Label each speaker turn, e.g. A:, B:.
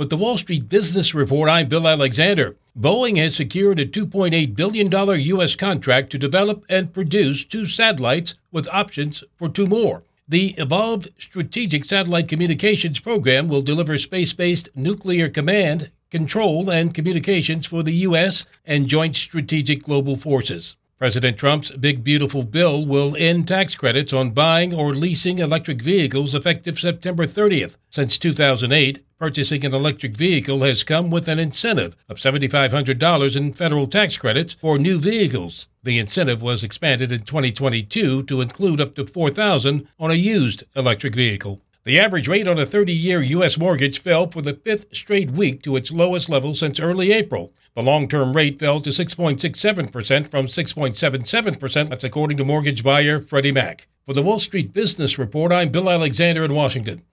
A: With the Wall Street Business Report, I'm Bill Alexander. Boeing has secured a $2.8 billion U.S. contract to develop and produce 2 satellites with options for 2 more. The Evolved Strategic Satellite Communications Program will deliver space-based nuclear command, control, and communications for the U.S. and Joint Strategic Global Forces. President Trump's Big Beautiful Bill will end tax credits on buying or leasing electric vehicles effective September 30th. Since 2008, purchasing an electric vehicle has come with an incentive of $7,500 in federal tax credits for new vehicles. The incentive was expanded in 2022 to include up to $4,000 on a used electric vehicle. The average rate on a 30-year U.S. mortgage fell for the 5th straight week to its lowest level since early April. The long-term rate fell to 6.67% from 6.77%. That's according to mortgage buyer Freddie Mac. For the Wall Street Business Report, I'm Bill Alexander in Washington.